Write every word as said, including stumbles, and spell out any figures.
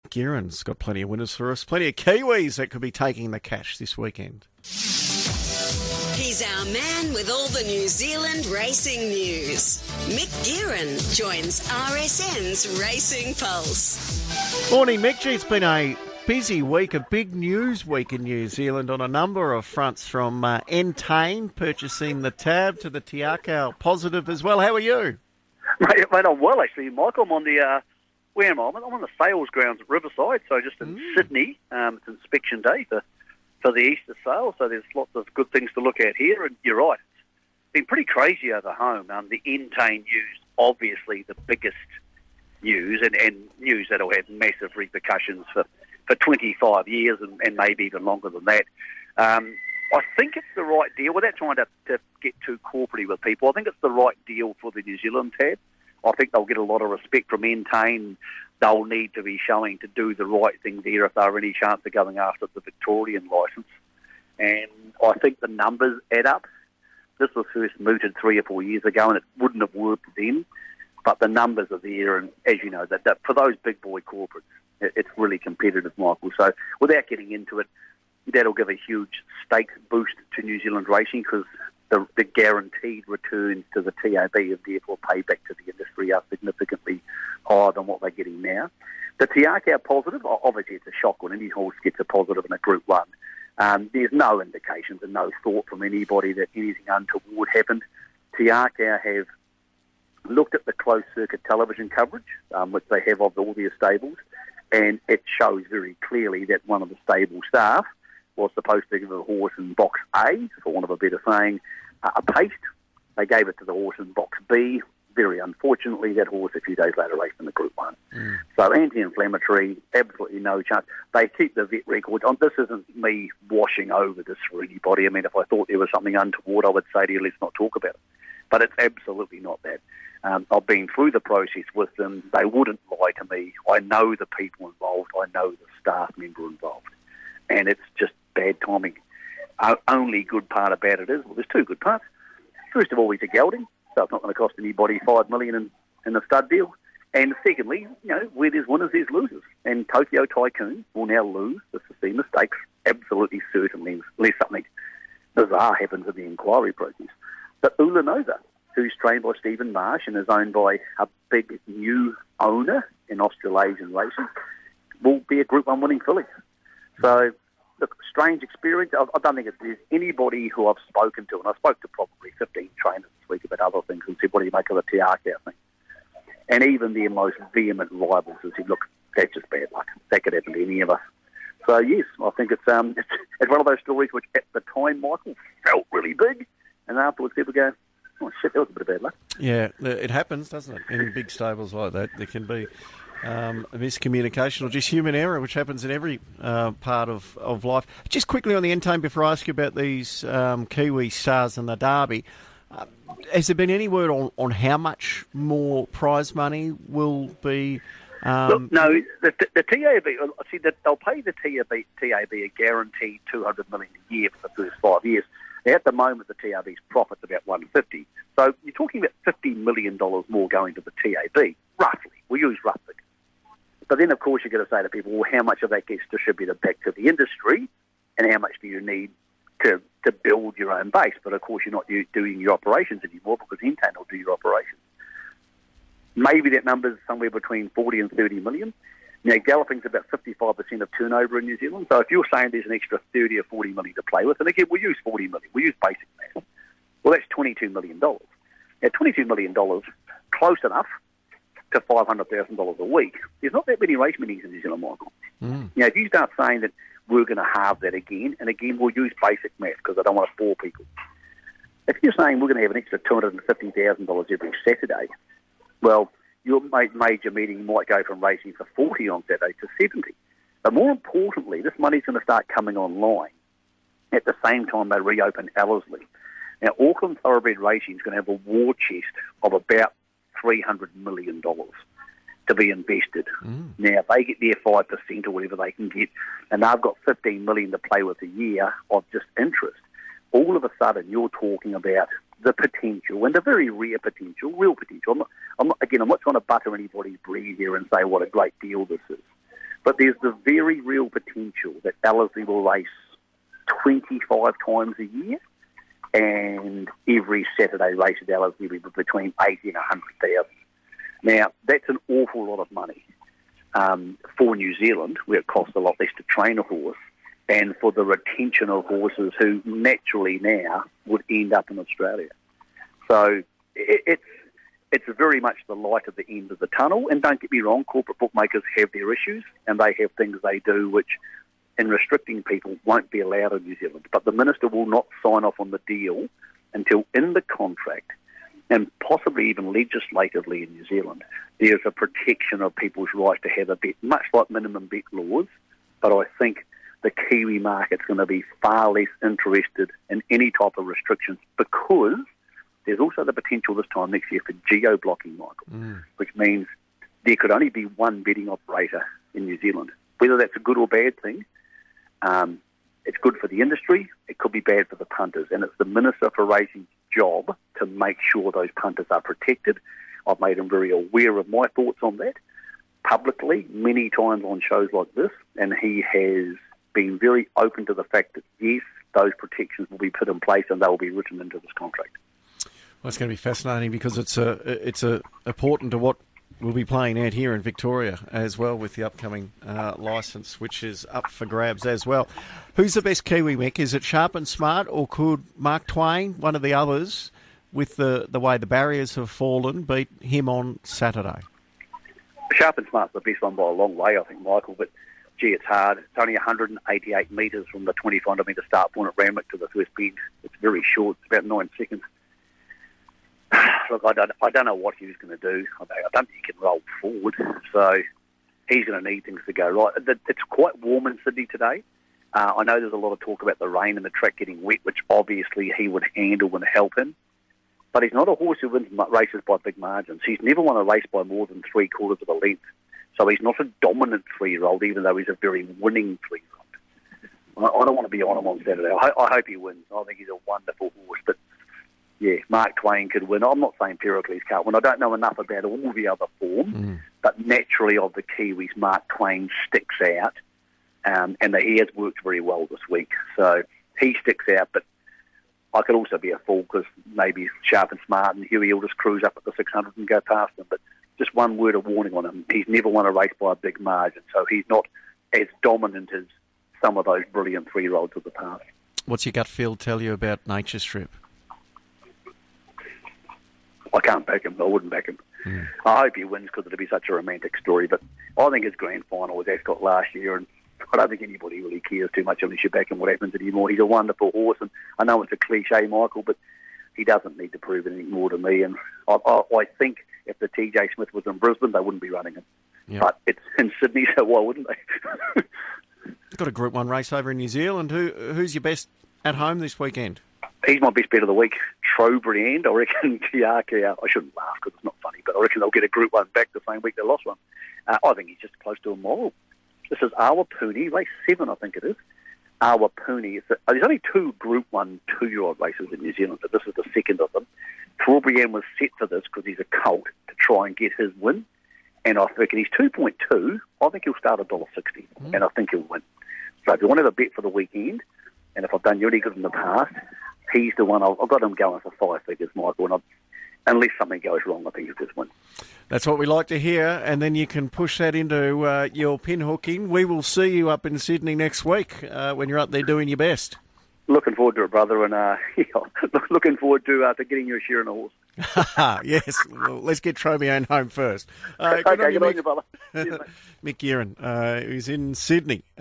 Mick Guerin's got plenty of winners for us. Plenty of Kiwis that could be taking the cash this weekend. He's our man with all the New Zealand racing news. Mick Guerin joins R S N's Racing Pulse. Morning, Mick. Gee, it's been a busy week, a big news week in New Zealand on a number of fronts, from uh, Entain purchasing the Tab to the Te Akau Positive as well. How are you? Mate, mate, I'm well, actually, Michael. I'm on the, uh, where am I? I'm on the sales grounds at Riverside, so just in mm. Sydney. Um, it's inspection day for, for the Easter sale, so there's lots of good things to look at here, and you're right. It's been pretty crazy over home. Um, the Entain news, obviously the biggest news, and, and news that will have massive repercussions for, for twenty-five years and, and maybe even longer than that. Um, I think it's the right deal, without trying to, to get too corporate with people. I think it's the right deal for the New Zealand Tab. I think they'll get a lot of respect from Entain. They'll need to be showing to do the right thing there if they're any chance of going after the Victorian licence. And I think the numbers add up. This was first mooted three or four years ago, and it wouldn't have worked then. But the numbers are there, and as you know, that, that for those big boy corporates, it, it's really competitive, Michael. So without getting into it, that'll give a huge stakes boost to New Zealand racing, because the, the guaranteed returns to the T A B and therefore payback to the industry are significantly higher than what they're getting now. The Te Akau Positive, obviously it's a shock when any horse gets a positive in a Group one. Um, there's no indications and no thought from anybody that anything untoward happened. Te Akau have looked at the closed circuit television coverage, um, which they have of all their stables, and it shows very clearly that one of the stable staff was supposed to give a horse in box A, for want of a better saying, uh, a paste. They gave it to the horse in box B. Very unfortunately, that horse a few days later raced in the Group one. Mm. So anti-inflammatory, absolutely no chance. They keep the vet records on. This isn't me washing over this for anybody. I mean, if I thought there was something untoward, I would say to you, let's not talk about it. But it's absolutely not that. Um, I've been through the process with them. They wouldn't lie to me. I know the people involved. I know the staff member involved. And it's just bad timing. Uh, only good part about it is, well, there's two good parts. First of all, he's a gelding, so it's not going to cost anybody five million dollars in, in the stud deal. And secondly, you know, where there's winners, there's losers. And Tokyo Tycoon will now lose the Sistema Stakes, absolutely certainly, unless something bizarre happens in the inquiry process. But Ulanova, who's trained by Stephen Marsh and is owned by a big new owner in Australasian racing, will be a Group one winning filly. So, look, strange experience. I, I don't think there's anybody who I've spoken to, and I spoke to probably fifteen trainers this week about other things, and said, what do you make of the Te Akau thing? And even their most vehement rivals have said, look, that's just bad luck. That could happen to any of us. So, yes, I think it's um, it's, it's one of those stories which at the time, Michael, felt really big, and afterwards people go, oh, shit, that was a bit of bad luck. Yeah, it happens, doesn't it? In big stables like that, there can be um, a miscommunication or just human error, which happens in every uh, part of, of life. Just quickly on the Entain, before I ask you about these um, Kiwi stars in the Derby, uh, has there been any word on, on how much more prize money will be? Um, Look, no, the, the, the T A B, see, that they'll pay the T A B, T A B a guaranteed two hundred million dollars a year for the first five years. Now, at the moment, the T A B's profit's about one hundred fifty. So you're talking about fifty million dollars more going to the T A B, roughly. We use rough figures. But then, of course, you've got to say to people, well, how much of that gets distributed back to the industry, and how much do you need to, to build your own base? But, of course, you're not doing your operations anymore, because Entain will do your operations. Maybe that number's somewhere between forty and thirty million. Now, galloping's about fifty-five percent of turnover in New Zealand. So if you're saying there's an extra thirty or forty million to play with, and again, we use forty million, we use basic math. Well, that's twenty-two million dollars. Now, twenty-two million dollars, close enough to five hundred thousand dollars a week. There's not that many race meetings in New Zealand, Michael. Mm. Now, if you start saying that we're going to halve that again, and again, we'll use basic math because I don't want to bore people. If you're saying we're going to have an extra two hundred fifty thousand dollars every Saturday, well, your major meeting might go from racing for forty on Saturday to seventy. But more importantly, this money's going to start coming online at the same time they reopen Ellerslie. Now, Auckland Thoroughbred Racing is going to have a war chest of about three hundred million dollars to be invested. Mm. Now, if they get their five percent or whatever they can get, and they've got fifteen million dollars to play with a year of just interest, all of a sudden you're talking about the potential, and the very rare potential, real potential. I'm not, I'm not, again, I'm not trying to butter anybody's breed here and say what a great deal this is. But there's the very real potential that Ellerslie will race twenty-five times a year, and every Saturday race at Ellerslie will be between eighty and one hundred thousand. Now, that's an awful lot of money um, for New Zealand, where it costs a lot less to train a horse, and for the retention of horses who naturally now would end up in Australia. So it, it's it's very much the light at the end of the tunnel. And don't get me wrong, corporate bookmakers have their issues, and they have things they do which, in restricting people, won't be allowed in New Zealand. But the Minister will not sign off on the deal until in the contract, and possibly even legislatively in New Zealand, there's a protection of people's right to have a bet, much like minimum bet laws. But I think the Kiwi market's going to be far less interested in any type of restrictions, because there's also the potential this time next year for geo-blocking, Michael, mm. which means there could only be one betting operator in New Zealand. Whether that's a good or bad thing, um, it's good for the industry, it could be bad for the punters, and it's the Minister for Racing's job to make sure those punters are protected. I've made him very aware of my thoughts on that publicly many times on shows like this, and he has been very open to the fact that, yes, those protections will be put in place and they will be written into this contract. Well, it's going to be fascinating, because it's a, it's a important to what we'll be playing out here in Victoria as well, with the upcoming uh, licence, which is up for grabs as well. Who's the best Kiwi, Mick? Is it Sharp and Smart, or could Mark Twain, one of the others, with the, the way the barriers have fallen, beat him on Saturday? Sharp and Smart's the best one by a long way, I think, Michael, but gee, it's hard. It's only one hundred eighty-eight metres from the twenty-five hundred metre start point at Randwick to the first bend. It's very short. It's about nine seconds. Look, I don't, I don't know what he was going to do. I don't think he can roll forward, so he's going to need things to go right. It's quite warm in Sydney today. Uh, I know there's a lot of talk about the rain and the track getting wet, which obviously he would handle and help him. But he's not a horse who wins races by big margins. He's never won a race by more than three quarters of a length. So he's not a dominant three-year-old, even though he's a very winning three-year-old. I, I don't want to be on him on Saturday. I, I hope he wins. I think he's a wonderful horse, but yeah, Mark Twain could win. I'm not saying Pericles can't win. I don't know enough about all the other form, mm. but naturally of the Kiwis, Mark Twain sticks out, um, and he has worked very well this week. So he sticks out, but I could also be a fool, because maybe Sharp and Smart and Huey will just cruise up at the six hundred and go past them. But just one word of warning on him. He's never won a race by a big margin, so he's not as dominant as some of those brilliant three-year-olds of the past. What's your gut feel tell you about Nature Strip? I can't back him. I wouldn't back him. Mm. I hope he wins, because it'll be such a romantic story. But I think his grand final was Ascot last year, and I don't think anybody really cares too much unless you back him what happens anymore. He's a wonderful horse, and I know it's a cliche, Michael, but he doesn't need to prove anything more to me. And I, I, I think if the T J Smith was in Brisbane, they wouldn't be running him. Yep. But it's in Sydney, so why wouldn't they? Got a Group One race over in New Zealand. Who who's your best at home this weekend? He's my best bet of the week. Trowbridge End, I reckon. Tiaka, I shouldn't laugh because it's not funny, but I reckon they'll get a Group One back the same week they lost one. Uh, I think he's just close to a moral. This is Awapuni, race seven, I think it is. Awapuni. A, there's only two Group One two-year-old races in New Zealand, but this is the second of them. Trowbridge End was set for this because he's a colt to try and get his win, and I reckon he's two point two. I think he'll start at one dollar sixty, mm. and I think he'll win. So if you want to have a bet for the weekend, and if I've done you any good in the past, he's the one. I've, I've got him going for five figures, Michael, and I've, unless something goes wrong, I think he'll just win. That's what we like to hear, and then you can push that into uh, your pinhooking. We will see you up in Sydney next week uh, when you're up there doing your best. Looking forward to it, brother, and uh, yeah, looking forward to uh, to getting you a share in a horse. Yes, well, let's get Tromione home first. Uh, okay, good on you, Mick. on you, brother. Cheers, Mick Guerin, uh, who's in Sydney.